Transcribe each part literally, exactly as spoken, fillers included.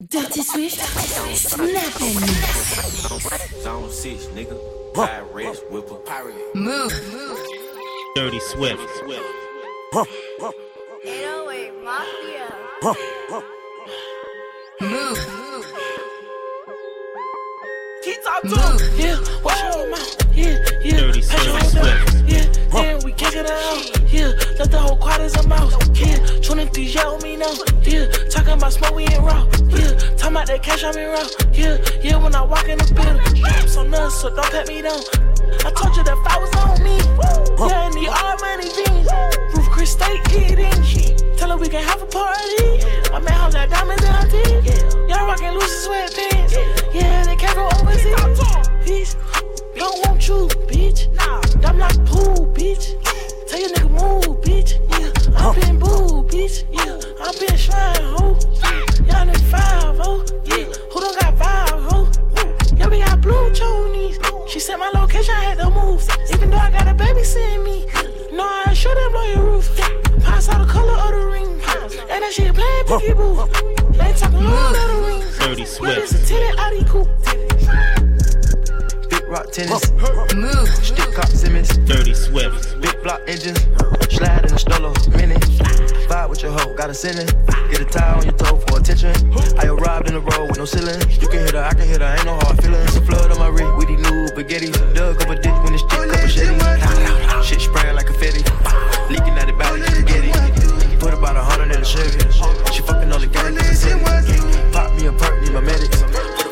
Dirty Swift, snapping. Zone six, nigga. Pirates, whipper. Move. Dirty Swift. eight oh eight Mafia. Move. Keep talk to him. Yeah, watch your mouth. Yeah, yeah. Dirty Swift. Yeah, yeah, we kick it out. Yeah, let the whole quad as a mouse. Yeah, twenty-three, yeah, on me now. Yeah, talking about smoke, we ain't raw. Yeah, talking about that cash, I'm in raw. Yeah, yeah, when I walk in the building. I'm so nuts, so don't cut me down. I told you that fight was on me. Yeah, and the all money jeans. Roof Chris State eating. Tell her we can have a party. My man house got diamonds in her teeth. Y'all rockin' loose sweatpants. Yeah, they can't go overseas. Bitch, don't want you, bitch. I'm like pool, bitch. Tell your nigga move, bitch. Yeah, I been boo, bitch. Yeah, I been shrine, ho. Y'all need five, ho. Yeah, who don't got five, ho? Yeah, we got blue chonies. She said my location, I had to move. Even though I got a baby seeing me. No, I should have blow your roof. Pass out the color of the ring. And that shit playing Piggy Boo. They talking all of the rings. Dirty Swift. It's a titty Audi coupe. Big rock tennis. Move. Stick cop Simmons. Dirty Swift. Big block engines. Slide in the Stolo. Mini. Vibe with your hoe. Got a ceiling. Get a tie on your toe for attention. I arrived in the road with no ceiling. You can hit her, I can hit her. Ain't no hard feelings. A flood on my rig with these new spaghetti. Dug up a dick when it's stick up a shitty. Shit spraying like confetti. Leaking out the body. Spaghetti. Put about a hundred in the Chevy. She fucking on the gang cause it's city. Pop me a perk, need my medics.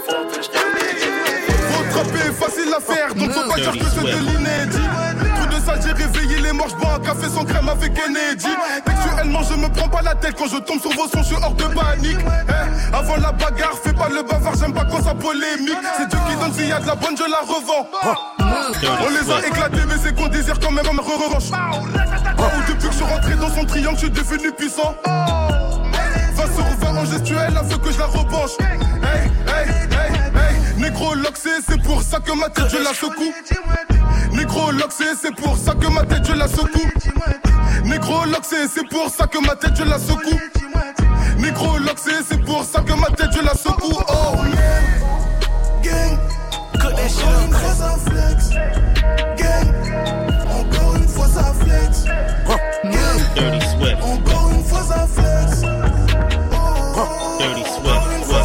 Rattraper, facile à faire, donc faut pas dire que c'est de l'inédit. Trop de sale, j'ai réveillé les morts, je bois un café sans crème avec Kennedy. Textuellement, je me prends pas la tête quand je tombe sur vos sons, je suis hors de panique. Eh, avant la bagarre, fais pas le bavard, j'aime pas quand ça polémique. C'est Dieu qui donne, s'il y a de la bonne, je la revends. On les a éclatés, mais c'est qu'on désire quand même une revanche. Ou depuis que je suis rentré dans son triangle, je suis devenu puissant. vingt sur vingt en gestuelle, elle veut que je la revanche. Hey, hey, hey, hey. Négro loxé, c'est pour ça que ma tête je la secoue. Négro loxé, c'est pour ça que ma tête je la secoue. Négro loxé, c'est pour ça que ma tête je la secoue. Négro loxé, c'est pour ça que ma tête je la secoue. Oh man, gang, encore une fois ça flex. Gang, encore une fois ça flex. Dirty Swift. Encore une fois ça flex. Dirty Swift.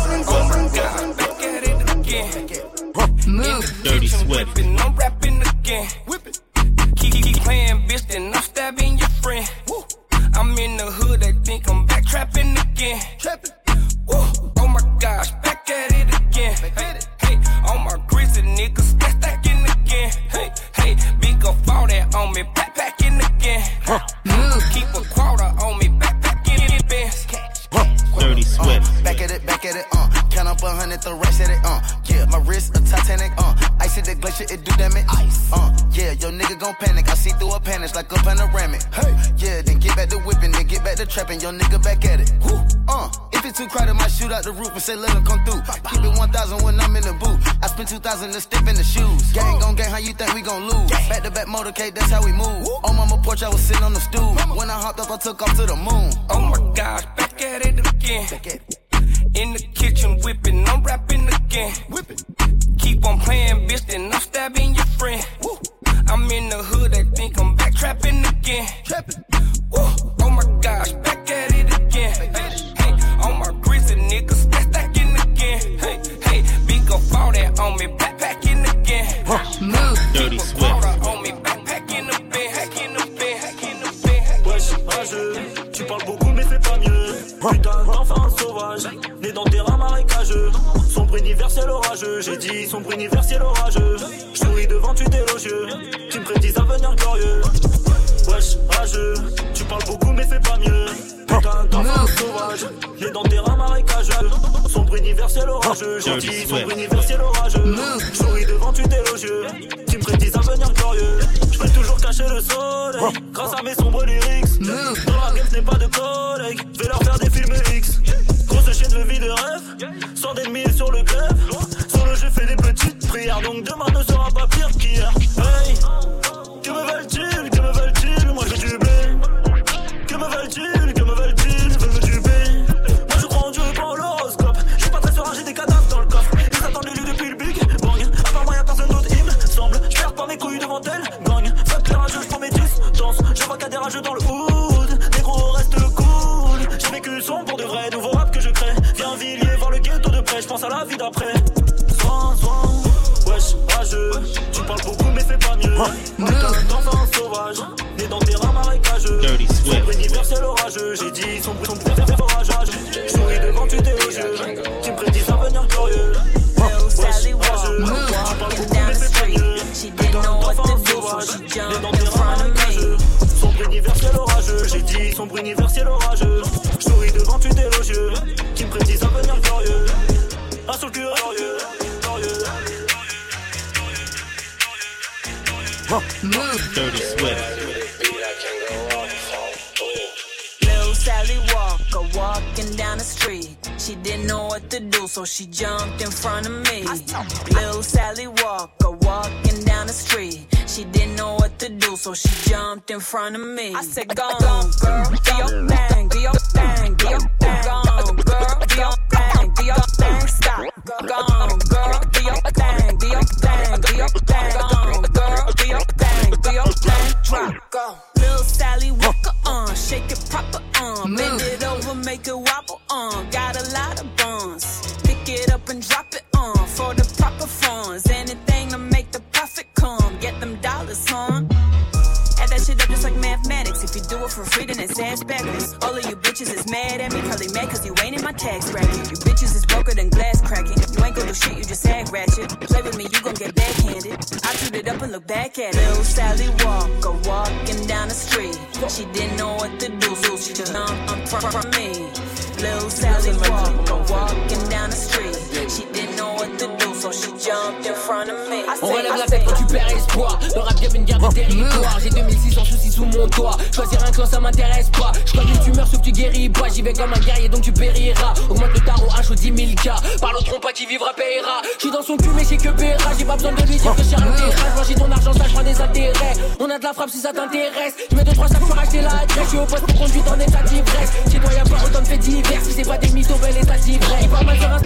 Move. Dirty Swift. And I'm rapping again. Whip it. Keep, keep playing, bitch, then I'm stabbing your friend. Woo. I'm in the hood, they think I'm back trapping again. Trapping. Woo. Oh my gosh, back at it again. Hey, hey, all my grizzly niggas stack stacking again. Hey, hey, big up all that on me, backpacking again. Move. Keep a quarter on me, backpacking in Benz. Dirty Swift. Uh, back at it, back at it, uh. Count up a hundred, the rest at it, uh. Yeah, my wrist a Titanic, uh. Ice at the glacier, it do damage. Ice. Uh, yeah, your nigga gon' panic. I see through a panic like a panoramic. Hey, yeah, then get back to whipping, then get back to trapping. Your nigga back at it. Woo. Uh, if it's too crowded, might shoot out the roof and say let him come through. Keep it one thousand when I'm in the booth. I spend two thousand to step in the shoes. Gang gon' gang, how you think we gon' lose? Back to back motorcade, that's how we move. On mama porch, I was sitting on the stool. When I hopped up, I took off to the moon. Oh my gosh, back at it again. Back at it. In the kitchen whipping, I'm rapping again. Whipping. Keep on playing, bitch, then I'm stabbing your friend. Woo. I'm in the hood, they think I'm back trapping again. Trapping. Woo. Oh my gosh, back at it again. Hey, hey, all my grizzly niggas stack stacking again. Hey, hey, big up all that on me, backpacking again. Move. Dirty Keep a Swift. quarter on me, backpacking the bed, hacking the bed, hacking the bed. Wesh, rageux, tu parles beaucoup mais fais pas mieux. Putain d'enfant sauvage, né dans des rats marécageux. Sombre universel orageux, j'ai dit sombre universel orageux. J'souris devant tu d'élogieux, tu me prédis un avenir glorieux. Wesh, rageux, tu parles beaucoup mais fais pas mieux. Putain d'enfant sauvage, né dans des rats marécageux. Sombre universel orageux, j'ai dit sombre universel orageux. J'souris devant tu d'élogieux, tu me prédis un avenir glorieux. J'peux toujours cacher le soleil, grâce à mes sombres lyrics. Dans la game ce n'est pas de collègues, vais leur faire des films X. Grosse chaîne de vie de rêve, sans d'ennemis sur le grève. Sur le jeu fais des petites prières, donc demain ne sera pas pire qu'hier. Hey, que me veulent-ils, que me veulent-ils, moi je veux du blé. Que me veulent-ils, que me veulent-ils, veulent me duper. Moi je crois en Dieu et pas en l'horoscope. J'suis pas très je pense à la vie d'après. Soin, soin, wesh, rageux. Tu parles beaucoup mais fais pas mieux. Putain d'enfant sauvage, né dans des rats marécageux. Sombre universel orageux, j'ai dit sombre, sombre, sombre, orageux. J'souris devant tu délogieux, qui me prédisent un avenir glorieux. Sally walk, walking down the street. She didn't know what to do, so she jumped in front of me. Sombre universel orageux, j'ai dit sombre universel orageux. J'souris devant tu délogieux, qui me prédisent un avenir glorieux. Un sur le cul glorieux, glorieux. Move. Dirty Swift. Little Sally Walker walking down the street. She didn't know what to do, so she jumped in front of me. Little Sally Walker walking down the street. She didn't know what to do, so she jumped in front of me. I said, go on, girl, do your thing, do your thing, do your thing. Go on, girl, do your thing, do your thing. Stop. Go on, girl, do your thing, do your thing, do your thing. Go on, girl, do your thing, do your thing. Drop, go. Little Sally Walker on, shake it proper on, bend it over, make it wobble on. Got a lot of buns, pick it up and drop it on for the proper funds. Anything to make the profit come, get them dollars, huh? Add that shit up just like mathematics. If you do it for free, then it's ass backwards. All of you bitches is mad at me, probably mad cause you ain't in my tax bracket. You bitches is broker than glass cracking. You ain't gon' do shit, you just act ratchet. Play with me, you gon' get backhanded. I toot it up and look back at it. Little Sally Walker walking down the street. She didn't know what to do, so she just jumped from me. Little Sally Walker walking down the street. She didn't know what to do, so she jumped in front of me. On relève la tête quand tu perds espoir. Le rap game une guerre de territoire. J'ai deux mille six cents soucis sous mon toit. Choisir un clan ça m'intéresse pas. J'crois que tu meurs sauf que tu guéris pas. J'y vais comme un guerrier donc tu périras. Augmente le tarot H au dix mille K. Par l'autre pas qui vivra payera. J'suis dans son cul mais j'ai que paiera. J'ai pas besoin de lui dire que j'ai un terrain. Blanchis ton argent ça j'prends des intérêts. On a de la frappe si ça t'intéresse. J'mets deux trois sacs pour acheter la adresse. J'suis au poste pour conduire en état d'ivresse. Chez toi y'a pas autant de faits divers. Si c'est pas des mythos bel état d'ivresse. Pas mal sur un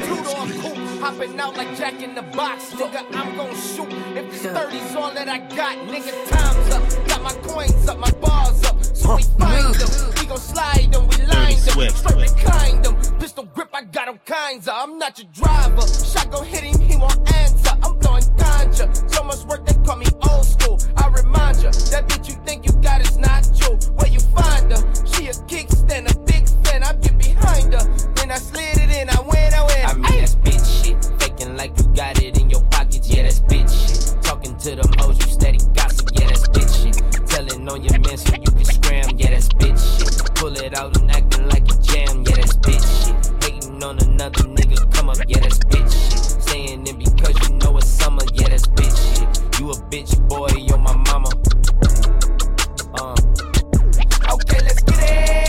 hopping out like Jack in the Box, nigga, I'm gon' shoot. If this thirty's all that I got, nigga, time's up. Got my coins up, my bars up, so we find them. We gon' slide them, we line them, straight behind them. Pistol grip, I got them kinds of. I'm not your driver. Shot gon' hit him, he won't answer. I'm blowing ganja. So much work, they call me old school. I remind ya, that bitch you think you got is not you. Where you find her? She a kickstand, a big fan. I get behind her. Then I slid it in, I win, I win. I mean, that's bitch shit. Faking like you got it in your pockets, yeah, that's bitch shit. Talking to them hoes, you steady gossip, yeah, that's bitch shit. Telling on your man so you can scram, yeah, that's bitch shit. Pull it out and acting like a jam, yeah, that's bitch shit. Hating on another nigga, come up, yeah, that's bitch shit. Saying it because you know it's summer, yeah, that's bitch shit. You a bitch boy, you're my mama. Uh. Okay, let's get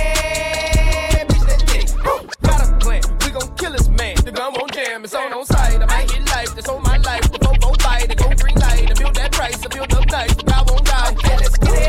it, bitch, let's get it. Got a plan, we gon' kill this man. The gun won't jam, it's on on sight. I might get life, that's on my life. The phone gon' fight, they gon' green light. I build that price, I build up nice. The guy won't die. Okay, let's get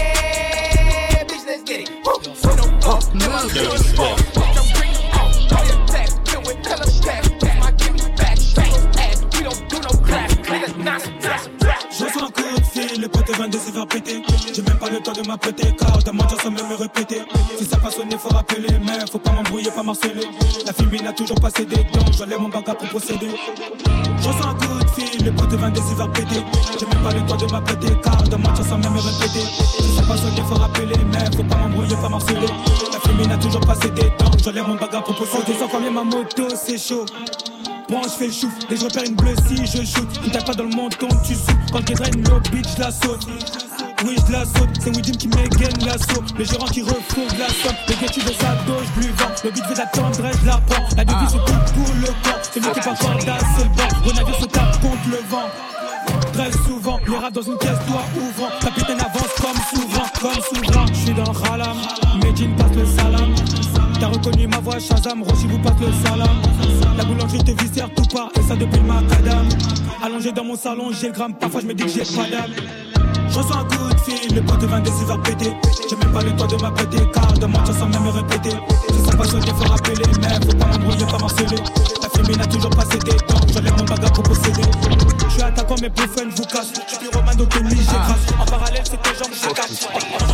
it, bitch, let's get it. So no pump, never kill it. Bitch, I'm bringing out all your tax, kill with color tax. Take my give me back, straight ass. We don't do no class, niggas not some trash. Je reçois un coup de fil, les potes vingt-deux se faire péter. J'ai même pas le temps de m'apprêter, car d'un mentir sans même me répéter. Si ça passe sonner, faut rappeler, mais faut pas m'embrouiller, pas marceler. La filmée n'a toujours pas cédé, donc j'enlève mon bagage pour procéder. Je reçois un coup de fil, les potes vingt-deux se faire péter. J'ai même pas le temps de m'apprêter, car d'un mentir sans même me répéter. Si ça passe sonner, faut rappeler, mais faut pas m'embrouiller, pas marceler. La filmée n'a toujours pas cédé, donc j'enlève mon bagage pour procéder. Sans combien ma moto, c'est chaud. Bon, je fais le chouf, et je repère une bleue si je shoot. Tu tape pas dans le menton, tu sautes. Quand je draine l'eau, bitch, je la saute. Oui, je la saute, c'est Widim qui m'égaine l'assaut. Le gérant qui refourgue la somme. Le gars, tu veux sa dose, je lui vends. Le beat veut d'attendre, je la prends. La devise se coupe pour le camp. C'est lui qui pas encore d'assaut le banc. Renavire se tape contre le vent. Très souvent, les rats dans une pièce, toi ouvrant. Capitaine avance comme souverain, comme souverain. Je suis dans le khalam, Medine passe le salam. T'as reconnu ma voix, Shazam, Roshi vous passe le salam. La boulangerie te viscère tout part, et ça depuis le macadam. Allongé dans mon salon, j'ai le gramme, parfois je me dis que j'ai pas d'âme. Je reçois un coup de fil, le pote de vingt-deux se faire péter. J'ai même pas le temps de m'apprêter, car de mentir sans même me répéter. Si ça passe sonner, faut rappeler, mais faut pas m'embrouiller, pas marceler. La filmée n'a toujours pas cédé, donc j'enlève mon bagage pour posséder. Je suis attaquant, mais pour fun, je vous casse. Je suis Romano, que lui, j'écrase. En parallèle, c'est tes jambes, je casse.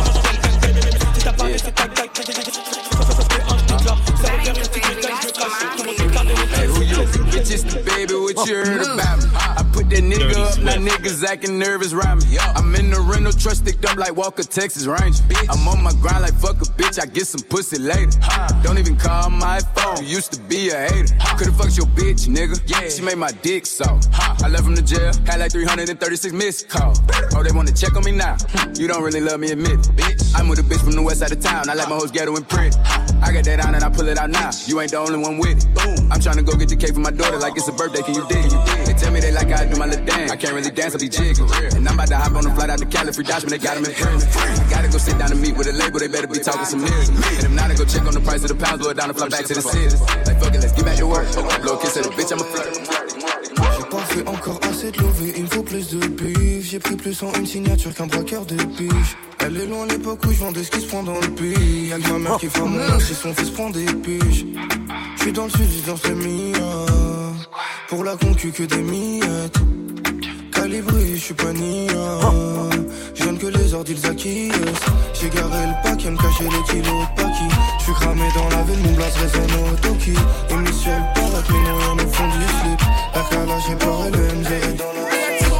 Si t'as parlé, c'est ta tac. Ça veut faire une petite tac, je casse. Comment tu gardes une tac, je casse. just a baby, what you heard about me? I put that nigga up, now niggas acting nervous around me. I'm in the rental truck sticked up like Walker, Texas Ranger. I'm on my grind like fuck a bitch, I get some pussy later. Don't even call my phone, you used to be a hater. Could've fucked your bitch, nigga. Yeah, she made my dick soft. I left from the jail, had like three hundred thirty-six missed calls. Oh, they wanna check on me now. You don't really love me, admit it. Bitch, I'm with a bitch from the west side of town. I like my hoes ghetto and pretty. I got that on and I pull it out now. You ain't the only one with it. Boom. I'm tryna go get the cake for my daughter like it's a birthday. Can you dig it? They tell me they like how I do my little dance. I can't really dance, I be jigging. And I'm about to hop on the flight out to Cali, free Dodge, but they got him in prison. I gotta go sit down and meet with a label, they better be talking some millions. And if not, I go check on the price of the pounds, blow it down and fly back to the city. Like fuck it, let's get back to work. Blow a kiss at the bitch, I'm a flirt. J'ai pas fait encore assez de lever, il me faut plus de bif. J'ai pris plus en une signature qu'un braqueur de biche. Elle est loin l'époque où je vendais ce qui se prend dans le pays. Y'a que ma mère qui fait mon si son fils prend des piges. J'suis dans le sud, j'suis dans ce mia. Pour la concu que des miettes. Calibré, j'suis pas nia. J'aime que les ordis ils acquiescent. J'ai garé le pack, aime cacher les kilos de paki. J'suis cramé dans la ville, mon blast résonne au Toki. Et mis sur le parc, mes noyaux me font du slip. La calage, j'ai pleuré le M Z est dans la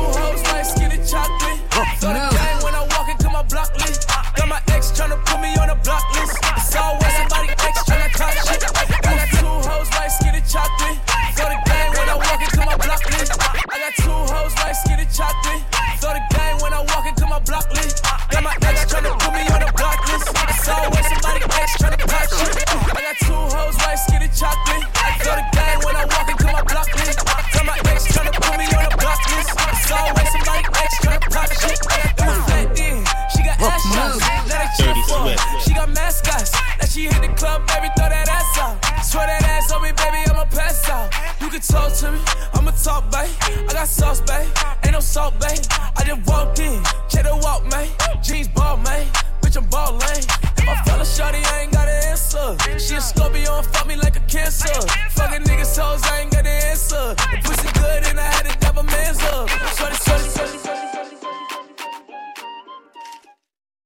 block list. Got my ex tryna put me on a block list. It's always somebody ex tryna talk shit. I got two hoes like skinny chocolate. For the game when I walk into my block list. I got two hoes like skinny chocolate. For the game when I walk into my block list. Got my ex tryna put me on a block list. It's always somebody ex tryna talk shit. I got two hoes like skinny chocolate. For the game when I walk into my block list. Got my ex tryna put me on a block list. It's always somebody ex tryna talk shit. It was flat then. She got ass shots, let her chill for. She got mascots, that she hit the club, baby, throw that ass out. Swear that ass on me, baby, I'ma pass out. You can talk to me, I'ma talk, babe. I got sauce, babe, ain't no salt, babe. I just walked in, check the walk, man. Jeans ball, man, bitch, I'm ballin'. If I fell a shawty, I ain't got an answer. She a Scorpio and fuck me like a cancer. Fucking niggas hoes, I ain't got